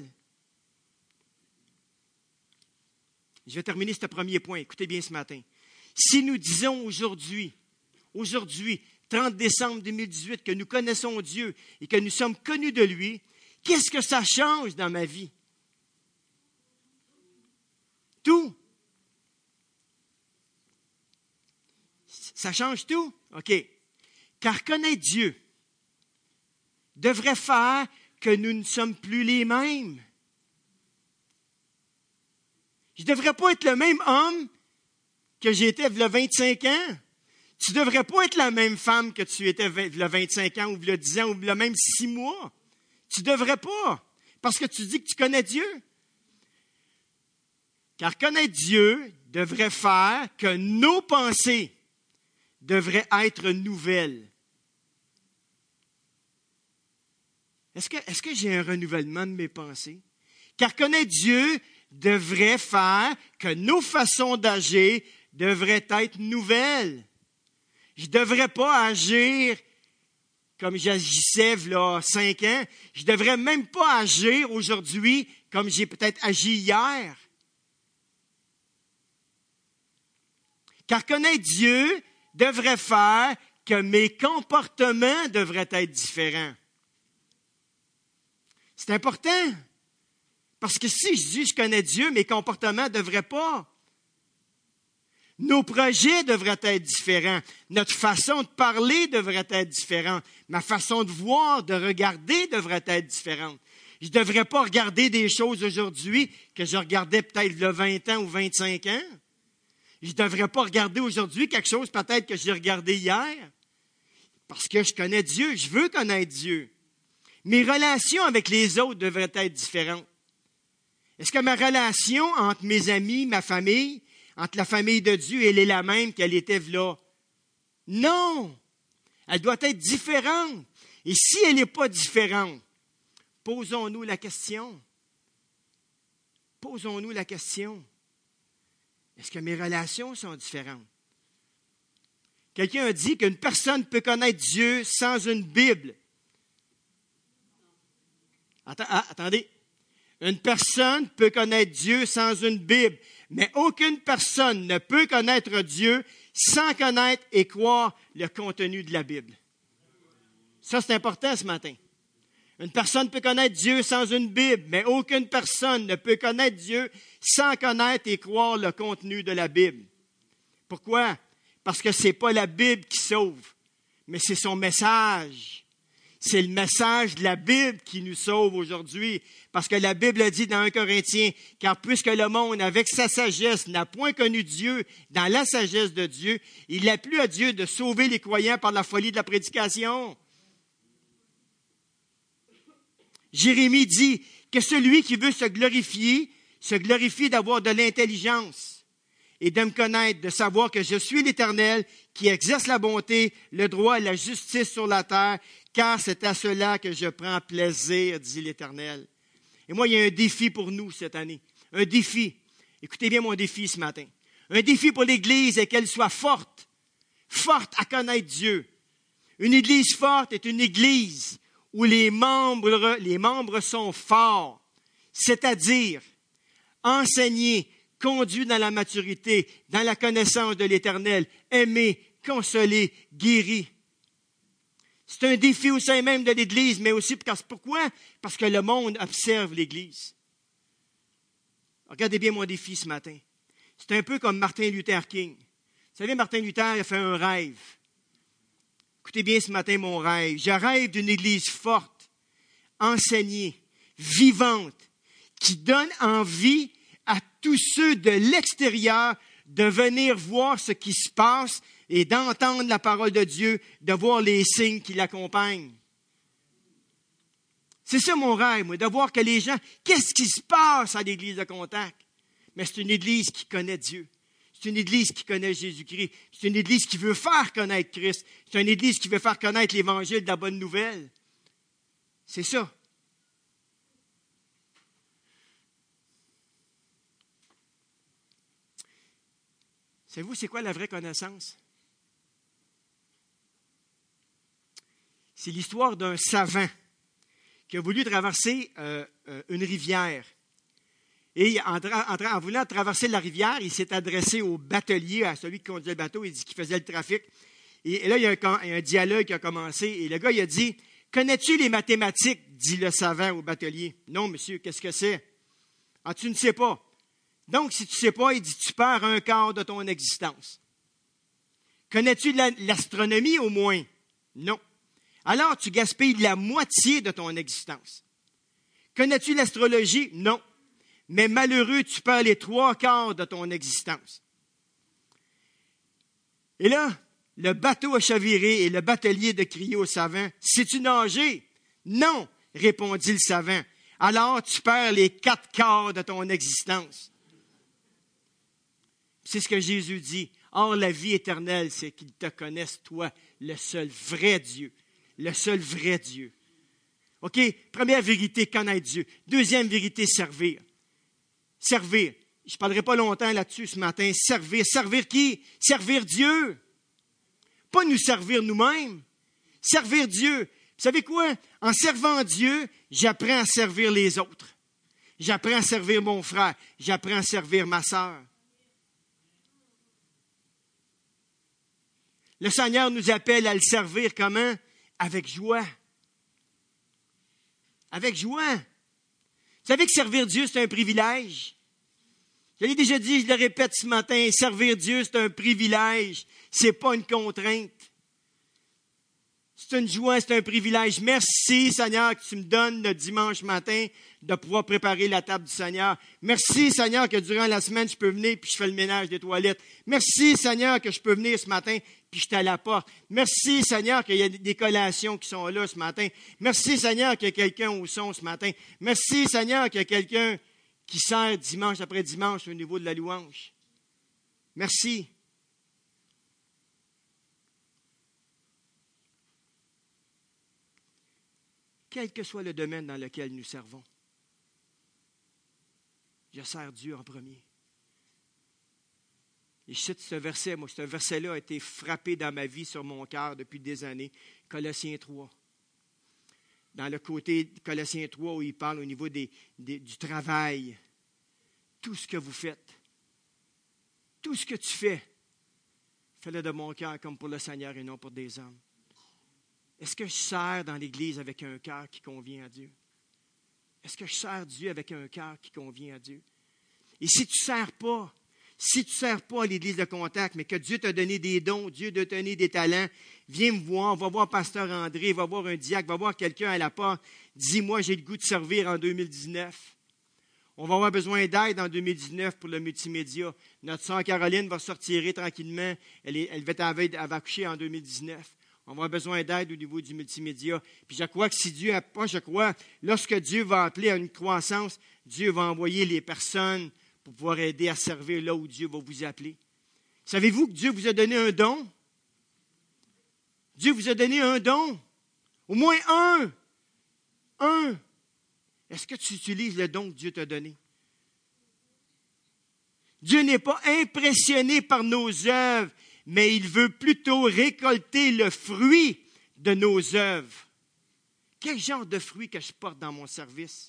Je vais terminer ce premier point. Écoutez bien ce matin. Si nous disons aujourd'hui, 30 décembre 2018, que nous connaissons Dieu et que nous sommes connus de lui, qu'est-ce que ça change dans ma vie? Tout. Ça change tout? OK. Car connaître Dieu devrait faire que nous ne sommes plus les mêmes. Je ne devrais pas être le même homme que j'étais il y a 25 ans. Tu ne devrais pas être la même femme que tu étais il y a 25 ans ou il y a 10 ans ou il y a même 6 mois. Tu ne devrais pas, parce que tu dis que tu connais Dieu. Car connaître Dieu devrait faire que nos pensées devraient être nouvelles. Est-ce que j'ai un renouvellement de mes pensées? Car connaître Dieu devrait faire que nos façons d'agir devraient être nouvelles. Je ne devrais pas agir comme j'agissais il y a 5 ans. Je ne devrais même pas agir aujourd'hui comme j'ai peut-être agi hier. Car connaître Dieu devrait faire que mes comportements devraient être différents. C'est important. Parce que si je dis je connais Dieu, mes comportements ne devraient pas. Nos projets devraient être différents. Notre façon de parler devrait être différente. Ma façon de voir, de regarder devrait être différente. Je ne devrais pas regarder des choses aujourd'hui que je regardais peut-être il y a 20 ans ou 25 ans. Je ne devrais pas regarder aujourd'hui quelque chose peut-être que j'ai regardé hier. Parce que je connais Dieu, je veux connaître Dieu. Mes relations avec les autres devraient être différentes. Est-ce que ma relation entre mes amis, ma famille, entre la famille de Dieu, elle est la même qu'elle était là? Non! Elle doit être différente. Et si elle n'est pas différente, posons-nous la question. Posons-nous la question. Est-ce que mes relations sont différentes? Quelqu'un a dit qu'une personne peut connaître Dieu sans une Bible. Attendez. Une personne peut connaître Dieu sans une Bible, mais aucune personne ne peut connaître Dieu sans connaître et croire le contenu de la Bible. Ça, c'est important ce matin. Une personne peut connaître Dieu sans une Bible, mais aucune personne ne peut connaître Dieu sans connaître et croire le contenu de la Bible. Pourquoi? Parce que ce n'est pas la Bible qui sauve, mais c'est son message. C'est le message de la Bible qui nous sauve aujourd'hui. Parce que la Bible a dit dans 1 Corinthiens, « Car puisque le monde, avec sa sagesse, n'a point connu Dieu dans la sagesse de Dieu, il a plu à Dieu de sauver les croyants par la folie de la prédication. » Jérémie dit que celui qui veut se glorifie d'avoir de l'intelligence et de me connaître, de savoir que je suis l'Éternel qui exerce la bonté, le droit et la justice sur la terre, car c'est à cela que je prends plaisir, dit l'Éternel. Et moi, il y a un défi pour nous cette année. Un défi. Écoutez bien mon défi ce matin. Un défi pour l'Église est qu'elle soit forte. Forte à connaître Dieu. Une Église forte est une Église où les membres sont forts. C'est-à-dire enseignés, conduits dans la maturité, dans la connaissance de l'Éternel, aimés, consolés, guéris. C'est un défi au sein même de l'Église, mais aussi pourquoi? Parce que le monde observe l'Église. Regardez bien mon défi ce matin. C'est un peu comme Martin Luther King. Vous savez, Martin Luther a fait un rêve. Écoutez bien ce matin mon rêve. Je rêve d'une Église forte, enseignée, vivante, qui donne envie à tous ceux de l'extérieur de venir voir ce qui se passe et d'entendre la parole de Dieu, de voir les signes qui l'accompagnent. C'est ça mon rêve, moi, de voir que les gens, qu'est-ce qui se passe à l'Église de Contact? Mais c'est une Église qui connaît Dieu. C'est une Église qui connaît Jésus-Christ. C'est une Église qui veut faire connaître Christ. C'est une Église qui veut faire connaître l'Évangile de la bonne nouvelle. C'est ça. Savez-vous, c'est quoi la vraie connaissance? C'est l'histoire d'un savant qui a voulu traverser une rivière. Et en voulant traverser la rivière, il s'est adressé au batelier, à celui qui conduisait le bateau, il dit qu'il faisait le trafic. Et là, il y a un dialogue qui a commencé. Et le gars, il a dit, « Connais-tu les mathématiques? » dit le savant au batelier. « Non, monsieur, qu'est-ce que c'est? »« Ah, tu ne sais pas. » Donc, si tu ne sais pas, il dit, « Tu perds un quart de ton existence. »« Connais-tu l'astronomie au moins? » Non. Alors, tu gaspilles la moitié de ton existence. Connais-tu l'astrologie? Non. Mais malheureux, tu perds les 3/4 de ton existence. Et là, le bateau a chaviré et le batelier de crier au savant, « Sais-tu nager? » Non, répondit le savant. Alors, tu perds les 4/4 de ton existence. C'est ce que Jésus dit. Or, la vie éternelle, c'est qu'ils te connaissent, toi, le seul vrai Dieu. Le seul vrai Dieu. OK? Première vérité, connaître Dieu. Deuxième vérité, servir. Servir. Je ne parlerai pas longtemps là-dessus ce matin. Servir. Servir qui? Servir Dieu. Pas nous servir nous-mêmes. Servir Dieu. Vous savez quoi? En servant Dieu, j'apprends à servir les autres. J'apprends à servir mon frère. J'apprends à servir ma sœur. Le Seigneur nous appelle à le servir comment? Avec joie. Avec joie. Vous savez que servir Dieu, c'est un privilège. Je l'ai déjà dit, je le répète ce matin, servir Dieu, c'est un privilège. Ce n'est pas une contrainte. C'est une joie, c'est un privilège. Merci, Seigneur, que tu me donnes le dimanche matin de pouvoir préparer la table du Seigneur. Merci, Seigneur, que durant la semaine, je peux venir puis je fais le ménage des toilettes. Merci, Seigneur, que je peux venir ce matin puis je suis à la porte. Merci, Seigneur, qu'il y a des collations qui sont là ce matin. Merci, Seigneur, qu'il y a quelqu'un au son ce matin. Merci, Seigneur, qu'il y a quelqu'un qui sert dimanche après dimanche au niveau de la louange. Merci. Quel que soit le domaine dans lequel nous servons, je sers Dieu en premier. Et je cite ce verset, moi, ce verset-là a été frappé dans ma vie, sur mon cœur depuis des années, Colossiens 3. Dans le côté de Colossiens 3 où il parle au niveau du travail, tout ce que vous faites, tout ce que tu fais, fais-le de mon cœur comme pour le Seigneur et non pour des hommes. Est-ce que je sers dans l'Église avec un cœur qui convient à Dieu? Est-ce que je sers Dieu avec un cœur qui convient à Dieu? Et si tu ne sers pas à l'Église de Contact, mais que Dieu t'a donné des dons, Dieu t'a donné des talents, viens me voir, va voir Pasteur André, va voir un diacre, va voir quelqu'un à la porte, dis-moi, j'ai le goût de servir en 2019. On va avoir besoin d'aide en 2019 pour le multimédia. Notre sœur Caroline va sortir tranquillement, elle va accoucher en 2019. On va avoir besoin d'aide au niveau du multimédia. Puis je crois que lorsque Dieu va appeler à une croissance, Dieu va envoyer les personnes pour pouvoir aider à servir là où Dieu va vous appeler. Savez-vous que Dieu vous a donné un don? Dieu vous a donné un don. Au moins un. Un. Est-ce que tu utilises le don que Dieu t'a donné? Dieu n'est pas impressionné par nos œuvres, mais il veut plutôt récolter le fruit de nos œuvres. Quel genre de fruit que je porte dans mon service?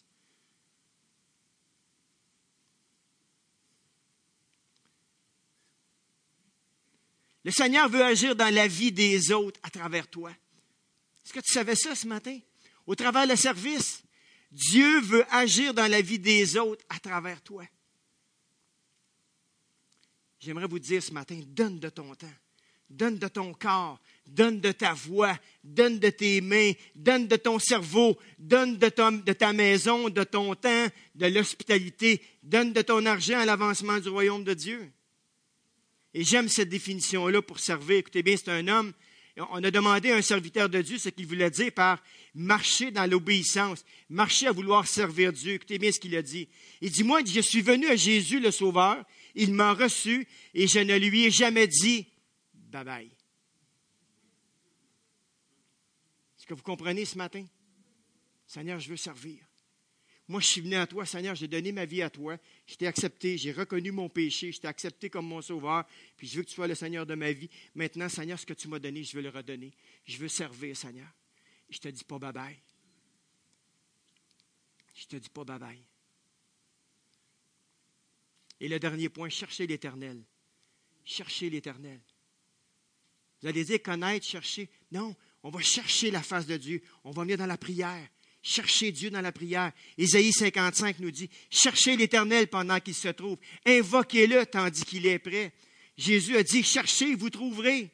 Le Seigneur veut agir dans la vie des autres à travers toi. Est-ce que tu savais ça ce matin? Au travers le service, Dieu veut agir dans la vie des autres à travers toi. J'aimerais vous dire ce matin, donne de ton temps, donne de ton corps, donne de ta voix, donne de tes mains, donne de ton cerveau, donne de ta maison, de ton temps, de l'hospitalité, donne de ton argent à l'avancement du royaume de Dieu. Et j'aime cette définition-là pour servir. Écoutez bien, c'est un homme. On a demandé à un serviteur de Dieu ce qu'il voulait dire par marcher dans l'obéissance, marcher à vouloir servir Dieu. Écoutez bien ce qu'il a dit. Il dit, moi, je suis venu à Jésus le Sauveur, il m'a reçu et je ne lui ai jamais dit bye-bye. Est-ce que vous comprenez ce matin? Seigneur, je veux servir. Moi, je suis venu à toi, Seigneur, j'ai donné ma vie à toi. Je t'ai accepté, j'ai reconnu mon péché, je t'ai accepté comme mon sauveur, puis je veux que tu sois le Seigneur de ma vie. Maintenant, Seigneur, ce que tu m'as donné, je veux le redonner. Je veux servir, Seigneur. Je te dis pas bye-bye. Je te dis pas bye-bye. Et le dernier point, chercher l'Éternel. Chercher l'Éternel. Vous allez dire connaître, chercher. Non, on va chercher la face de Dieu. On va venir dans la prière. Chercher Dieu dans la prière. Ésaïe 55 nous dit, cherchez l'Éternel pendant qu'il se trouve. Invoquez-le tandis qu'il est prêt. Jésus a dit, cherchez, vous trouverez.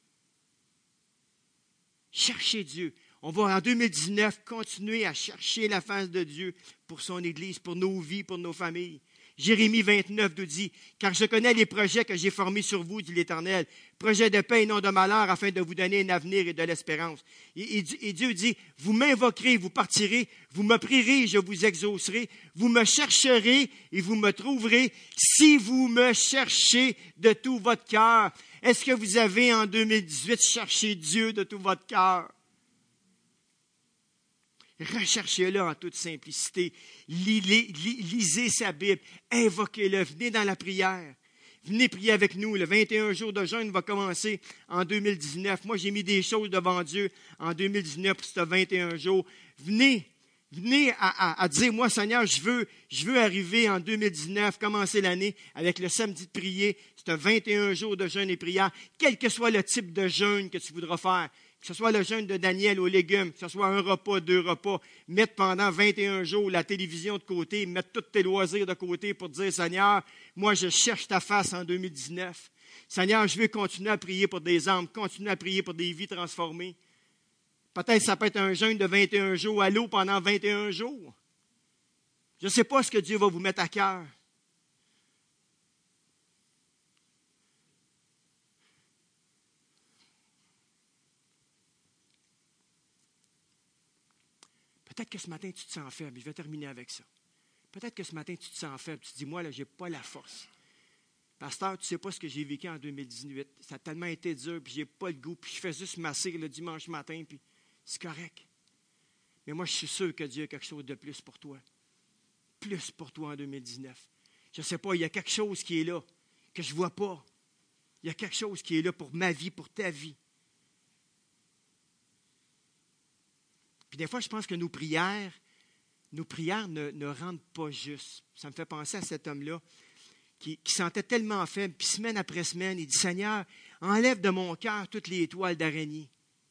Cherchez Dieu. On va en 2019 continuer à chercher la face de Dieu pour son Église, pour nos vies, pour nos familles. Jérémie 29 nous dit, « Car je connais les projets que j'ai formés sur vous, dit l'Éternel, projets de paix et non de malheur, afin de vous donner un avenir et de l'espérance. » Et Dieu dit, « Vous m'invoquerez, vous partirez, vous me prierez et je vous exaucerai, vous me chercherez et vous me trouverez, si vous me cherchez de tout votre cœur. » Est-ce que vous avez en 2018 cherché Dieu de tout votre cœur? Recherchez-le en toute simplicité. Lisez sa Bible. Invoquez-le. Venez dans la prière. Venez prier avec nous. Le 21 jours de jeûne va commencer en 2019. Moi, j'ai mis des choses devant Dieu en 2019 pour ce 21 jours. Venez à dire, moi, Seigneur, je veux arriver en 2019, commencer l'année avec le samedi de prier. C'est un 21 jours de jeûne et prière. Quel que soit le type de jeûne que tu voudras faire, que ce soit le jeûne de Daniel aux légumes, que ce soit un repas, 2 repas, mettre pendant 21 jours la télévision de côté, mettre tous tes loisirs de côté pour dire, Seigneur, moi je cherche ta face en 2019. Seigneur, je veux continuer à prier pour des âmes, continuer à prier pour des vies transformées. Peut-être ça peut être un jeûne de 21 jours à l'eau pendant 21 jours. Je ne sais pas ce que Dieu va vous mettre à cœur. Peut-être que ce matin, tu te sens faible. Je vais terminer avec ça. Peut-être que ce matin, tu te sens faible. Tu te dis, moi, là, je n'ai pas la force. Pasteur, tu ne sais pas ce que j'ai vécu en 2018. Ça a tellement été dur, puis je n'ai pas le goût, puis je fais juste masser le dimanche matin, puis c'est correct. Mais moi, je suis sûr que Dieu a quelque chose de plus pour toi. Plus pour toi en 2019. Je ne sais pas, il y a quelque chose qui est là, que je ne vois pas. Il y a quelque chose qui est là pour ma vie, pour ta vie. Puis des fois, je pense que nos prières ne rendent pas juste. Ça me fait penser à cet homme-là qui sentait tellement faible, puis semaine après semaine, il dit, Seigneur, enlève de mon cœur toutes les étoiles d'araignée.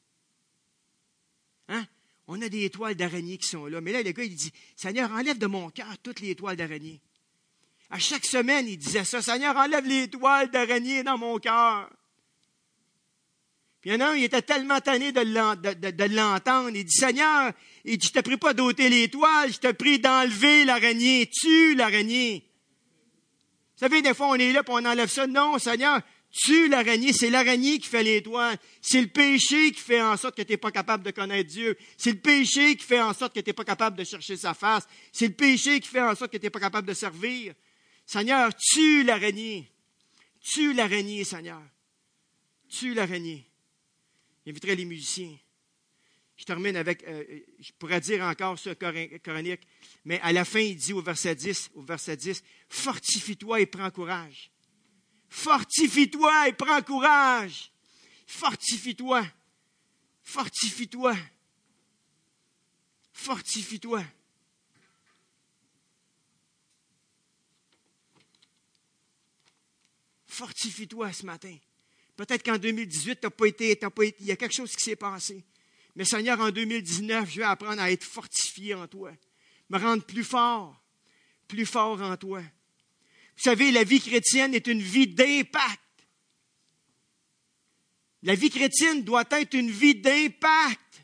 Hein? On a des étoiles d'araignée qui sont là. Mais là, le gars, il dit, Seigneur, enlève de mon cœur toutes les étoiles d'araignée. À chaque semaine, il disait ça, Seigneur, enlève les étoiles d'araignée dans mon cœur. Puis il y en a un, il était tellement tanné de l'entendre. Il dit, Seigneur, il dit, je ne te prie pas d'ôter l'étoile, je te prie d'enlever l'araignée. Tue l'araignée. Vous savez, des fois, on est là et on enlève ça. Non, Seigneur, tue l'araignée. C'est l'araignée qui fait l'étoile. C'est le péché qui fait en sorte que tu n'es pas capable de connaître Dieu. C'est le péché qui fait en sorte que tu n'es pas capable de chercher sa face. C'est le péché qui fait en sorte que tu n'es pas capable de servir. Seigneur, tue l'araignée. Tue l'araignée, Seigneur. Tue l'araignée. J'inviterai les musiciens. Je termine avec, je pourrais dire encore ce coranique, mais à la fin, il dit au verset 10, fortifie-toi et prends courage. Fortifie-toi et prends courage. Fortifie-toi. Fortifie-toi. Fortifie-toi. Fortifie-toi ce matin. Peut-être qu'en 2018, il y a quelque chose qui s'est passé. Mais Seigneur, en 2019, je vais apprendre à être fortifié en toi. Me rendre plus fort en toi. Vous savez, la vie chrétienne est une vie d'impact. La vie chrétienne doit être une vie d'impact.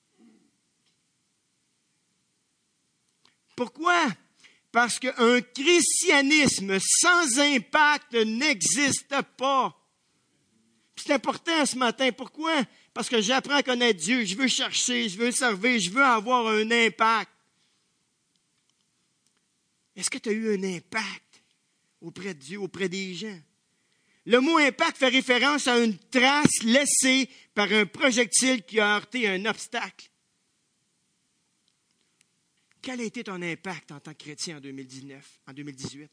Pourquoi? Parce qu'un christianisme sans impact n'existe pas. C'est important ce matin. Pourquoi? Parce que j'apprends à connaître Dieu. Je veux chercher, je veux servir, je veux avoir un impact. Est-ce que tu as eu un impact auprès de Dieu, auprès des gens? Le mot impact fait référence à une trace laissée par un projectile qui a heurté un obstacle. Quel a été ton impact en tant que chrétien en 2019, en 2018?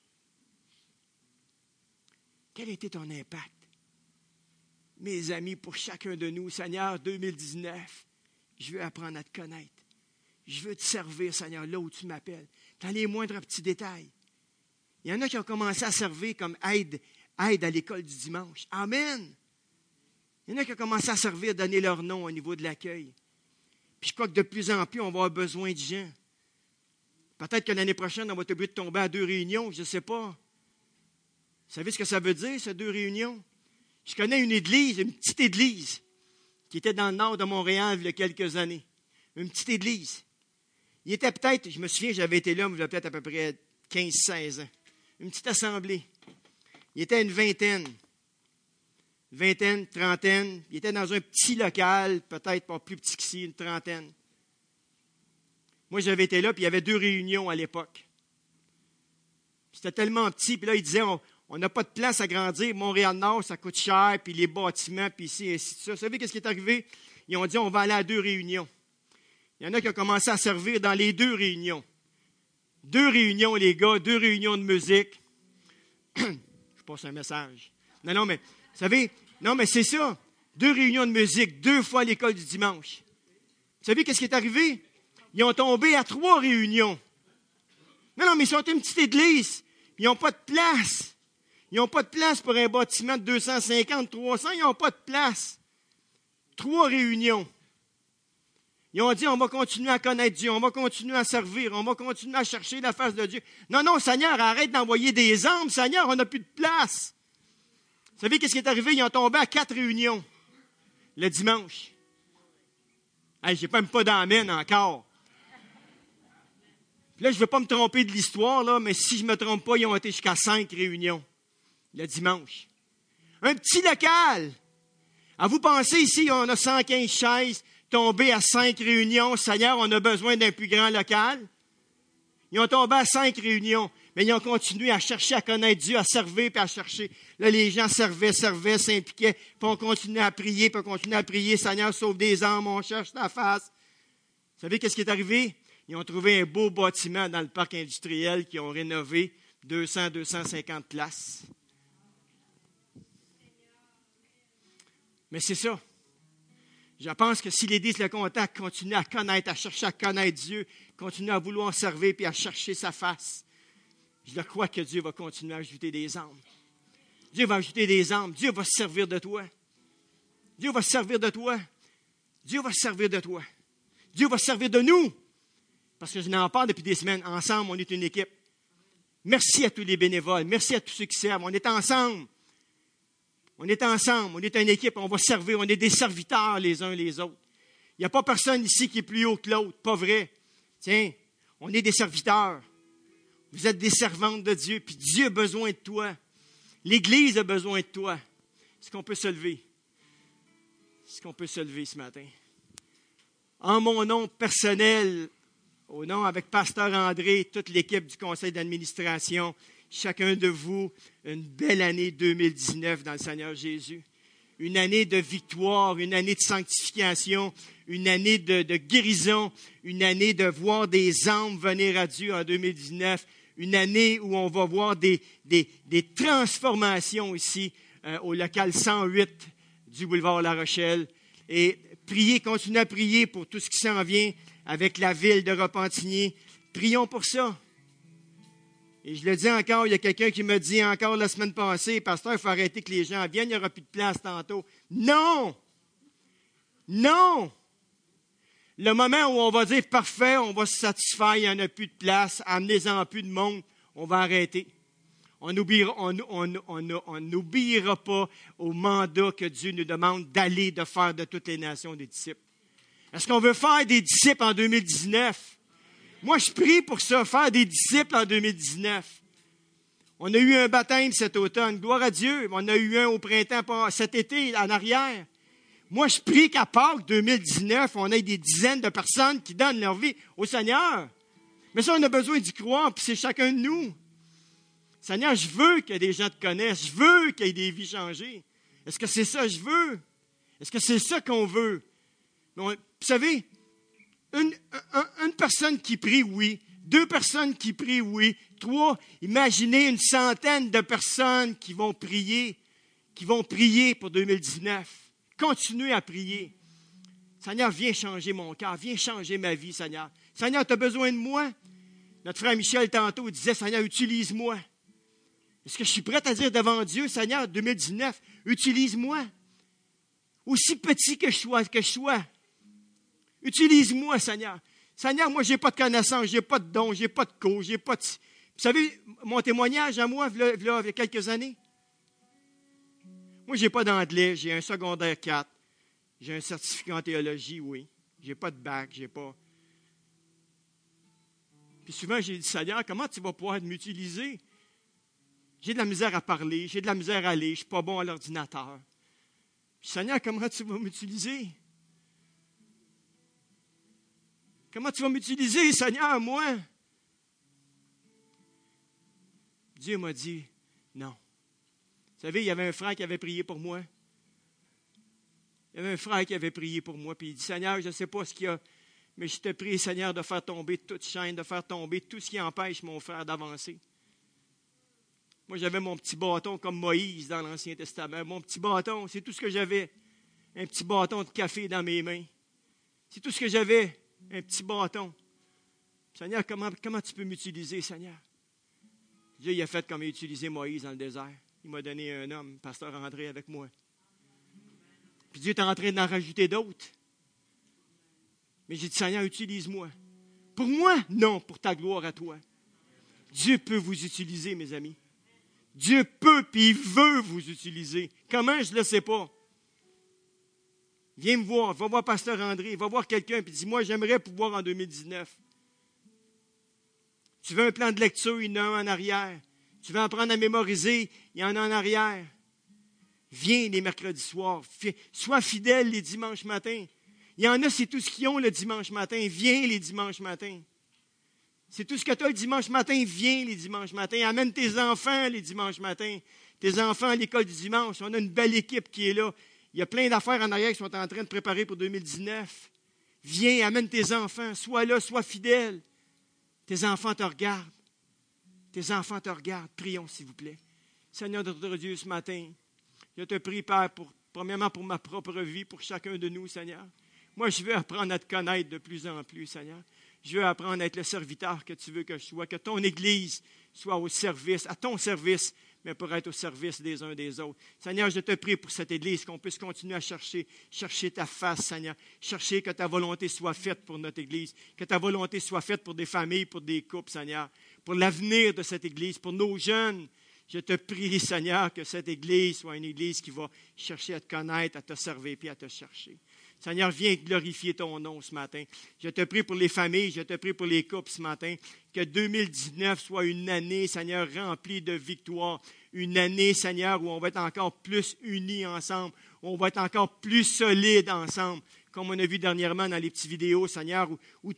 Quel a été ton impact? Mes amis, pour chacun de nous, Seigneur, 2019, je veux apprendre à te connaître. Je veux te servir, Seigneur, là où tu m'appelles, dans les moindres petits détails. Il y en a qui ont commencé à servir comme aide à l'école du dimanche. Amen! Il y en a qui ont commencé à servir, donner leur nom au niveau de l'accueil. Puis je crois que de plus en plus, on va avoir besoin de gens. Peut-être que l'année prochaine, on va être obligé de tomber à 2 réunions, je ne sais pas. Vous savez ce que ça veut dire, ces 2 réunions? Je connais une petite église, qui était dans le nord de Montréal il y a quelques années. Une petite église. Il était peut-être, je me souviens, j'avais été là, mais il y a peut-être à peu près 15-16 ans. Une petite assemblée. Il était une vingtaine, trentaine. Il était dans un petit local, peut-être pas plus petit qu'ici, une trentaine. Moi, j'avais été là, puis il y avait 2 réunions à l'époque. C'était tellement petit, puis là, il disait, on n'a pas de place à grandir. Montréal-Nord, ça coûte cher, puis les bâtiments, puis ici, et ainsi de ça. Vous savez qu'est-ce qui est arrivé? Ils ont dit, on va aller à 2 réunions. Il y en a qui ont commencé à servir dans les 2 réunions. 2 réunions, les gars, 2 réunions de musique. Je passe un message. Non, mais, vous savez, non, mais c'est ça. 2 réunions de musique, 2 fois l'école du dimanche. Vous savez qu'est-ce qui est arrivé? Ils ont tombé à 3 réunions. Non, mais ils sont une petite église. Ils n'ont pas de place. Ils n'ont pas de place pour un bâtiment de 250, 300. Ils n'ont pas de place. 3 réunions. Ils ont dit, on va continuer à connaître Dieu, on va continuer à servir, on va continuer à chercher la face de Dieu. Non, Seigneur, arrête d'envoyer des âmes. Seigneur, on n'a plus de place. Vous savez qu'est-ce qui est arrivé? Ils ont tombé à 4 réunions le dimanche. Hey, je n'ai même pas d'amène encore. Puis là, je ne veux pas me tromper de l'histoire, là, mais si je ne me trompe pas, ils ont été jusqu'à 5 réunions le dimanche. Un petit local. À vous penser ici, on a 115 chaises. Tombé à 5 réunions. Seigneur, on a besoin d'un plus grand local. Ils ont tombé à 5 réunions, mais ils ont continué à chercher à connaître Dieu, à servir, puis à chercher. Là, les gens servaient, s'impliquaient, puis on continuait à prier, puis on continuait à prier. Seigneur, sauve des âmes, on cherche ta face. Vous savez qu'est-ce qui est arrivé? Ils ont trouvé un beau bâtiment dans le parc industriel qu'ils ont rénové, 200-250 places. Mais c'est ça. Je pense que si l'Église Le Contact continue à connaître, à chercher à connaître Dieu, continue à vouloir servir et à chercher sa face, je crois que Dieu va continuer à ajouter des âmes. Dieu va ajouter des âmes. Dieu va se servir de toi. Dieu va se servir de toi. Dieu va se servir de toi. Dieu va se servir de nous. Parce que je n'en parle depuis des semaines. Ensemble, on est une équipe. Merci à tous les bénévoles. Merci à tous ceux qui servent. On est ensemble. On est ensemble, on est une équipe, on va servir, on est des serviteurs les uns les autres. Il n'y a pas personne ici qui est plus haut que l'autre, pas vrai. Tiens, on est des serviteurs. Vous êtes des servantes de Dieu, puis Dieu a besoin de toi. L'Église a besoin de toi. Est-ce qu'on peut se lever? Est-ce qu'on peut se lever ce matin? En mon nom personnel, au nom avec Pasteur André, toute l'équipe du conseil d'administration, chacun de vous, une belle année 2019 dans le Seigneur Jésus. Une année de victoire, une année de sanctification, une année de guérison, une année de voir des âmes venir à Dieu en 2019, une année où on va voir des transformations ici au local 108 du boulevard La Rochelle. Et priez, continuez à prier pour tout ce qui s'en vient avec la ville de Repentigny. Prions pour ça. Et je le dis encore, il y a quelqu'un qui me dit encore la semaine passée, pasteur, il faut arrêter que les gens viennent, il n'y aura plus de place tantôt. Non! Non! Le moment où on va dire parfait, on va se satisfaire, il n'y en a plus de place, amenez-en plus de monde, on va arrêter. On n'oubliera pas au mandat que Dieu nous demande d'aller, de faire de toutes les nations des disciples. Est-ce qu'on veut faire des disciples en 2019? Moi, je prie pour ça, faire des disciples en 2019. On a eu un baptême cet automne, gloire à Dieu. On a eu un au printemps, cet été, en arrière. Moi, je prie qu'à Pâques 2019, on ait des dizaines de personnes qui donnent leur vie au Seigneur. Mais ça, on a besoin d'y croire, puis c'est chacun de nous. Seigneur, je veux que des gens te connaissent. Je veux qu'il y ait des vies changées. Est-ce que c'est ça que je veux? Est-ce que c'est ça qu'on veut? Vous savez, Une personne qui prie, oui. 2 personnes qui prient, oui. 3, imaginez une centaine de personnes qui vont prier pour 2019. Continuez à prier. Seigneur, viens changer mon cœur, viens changer ma vie, Seigneur. Seigneur, tu as besoin de moi. Notre frère Michel, tantôt, disait, Seigneur, utilise-moi. Est-ce que je suis prêt à dire devant Dieu, Seigneur, 2019, utilise-moi. Aussi petit que je sois. Utilise-moi, Seigneur. Seigneur, moi, je n'ai pas de connaissances, je n'ai pas de dons, je n'ai pas de cours, je n'ai pas de... Vous savez, mon témoignage à moi, il y a quelques années, moi, je n'ai pas d'anglais, j'ai un secondaire 4, j'ai un certificat en théologie, oui. Je n'ai pas de bac, j'ai pas... Puis souvent, j'ai dit, Seigneur, comment tu vas pouvoir m'utiliser? J'ai de la misère à parler, j'ai de la misère à aller, je ne suis pas bon à l'ordinateur. Puis, Seigneur, comment tu vas m'utiliser? Comment tu vas m'utiliser, Seigneur, moi? Dieu m'a dit, non. Vous savez, il y avait un frère qui avait prié pour moi. Il y avait un frère qui avait prié pour moi, puis il dit, Seigneur, je ne sais pas ce qu'il y a, mais je te prie, Seigneur, de faire tomber toute chaîne, de faire tomber tout ce qui empêche mon frère d'avancer. Moi, j'avais mon petit bâton comme Moïse dans l'Ancien Testament. Mon petit bâton, c'est tout ce que j'avais. Un petit bâton de café dans mes mains. C'est tout ce que j'avais, un petit bâton. Seigneur, comment tu peux m'utiliser, Seigneur? Dieu, il a fait comme il a utilisé Moïse dans le désert. Il m'a donné un homme, pasteur André, avec moi. Puis Dieu est en train d'en rajouter d'autres. Mais j'ai dit, Seigneur, utilise-moi. Pour moi? Non, pour ta gloire à toi. Dieu peut vous utiliser, mes amis. Dieu peut, puis il veut vous utiliser. Comment, je ne le sais pas. Viens me voir, va voir pasteur André, va voir quelqu'un, puis dis, moi, j'aimerais pouvoir en 2019. Tu veux un plan de lecture, il y en a un en arrière. Tu veux apprendre à mémoriser, il y en a en arrière. Viens les mercredis soirs. Sois fidèle les dimanches matins. Il y en a, c'est tout ce qu'ils ont le dimanche matin. Viens les dimanches matins. C'est tout ce que tu as le dimanche matin. Viens les dimanches matins. Amène tes enfants les dimanches matins. Tes enfants à l'école du dimanche. On a une belle équipe qui est là. Il y a plein d'affaires en arrière qui sont en train de préparer pour 2019. Viens, amène tes enfants. Sois là, sois fidèle. Tes enfants te regardent. Tes enfants te regardent. Prions, s'il vous plaît. Seigneur notre Dieu, ce matin, je te prie, Père, premièrement pour ma propre vie, pour chacun de nous, Seigneur. Moi, je veux apprendre à te connaître de plus en plus, Seigneur. Je veux apprendre à être le serviteur que tu veux que je sois, que ton Église soit au service, à ton service, mais pour être au service des uns des autres. Seigneur, je te prie pour cette Église, qu'on puisse continuer à chercher ta face, Seigneur. Chercher que ta volonté soit faite pour notre Église, que ta volonté soit faite pour des familles, pour des couples, Seigneur, pour l'avenir de cette Église, pour nos jeunes. Je te prie, Seigneur, que cette Église soit une Église qui va chercher à te connaître, à te servir, puis à te chercher. Seigneur, viens glorifier ton nom ce matin. Je te prie pour les familles, je te prie pour les couples ce matin. Que 2019 soit une année, Seigneur, remplie de victoires. Une année, Seigneur, où on va être encore plus unis ensemble, où on va être encore plus solides ensemble. Comme on a vu dernièrement dans les petites vidéos, Seigneur, où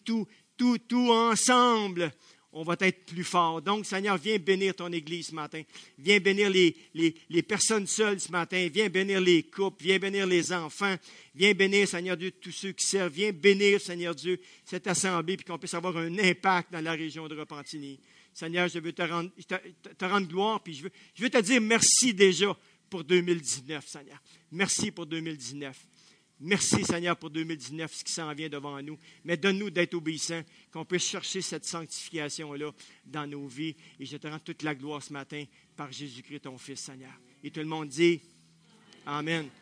tout ensemble, on va être plus fort. Donc, Seigneur, viens bénir ton Église ce matin. Viens bénir les personnes seules ce matin. Viens bénir les couples. Viens bénir les enfants. Viens bénir, Seigneur Dieu, tous ceux qui servent. Viens bénir, Seigneur Dieu, cette assemblée, puis qu'on puisse avoir un impact dans la région de Repentigny. Seigneur, je veux te rendre gloire, puis je veux te dire merci déjà pour 2019, Seigneur. Merci pour 2019. Merci, Seigneur, pour 2019, ce qui s'en vient devant nous. Mais donne-nous d'être obéissants, qu'on puisse chercher cette sanctification-là dans nos vies. Et je te rends toute la gloire ce matin par Jésus-Christ, ton Fils, Seigneur. Et tout le monde dit Amen.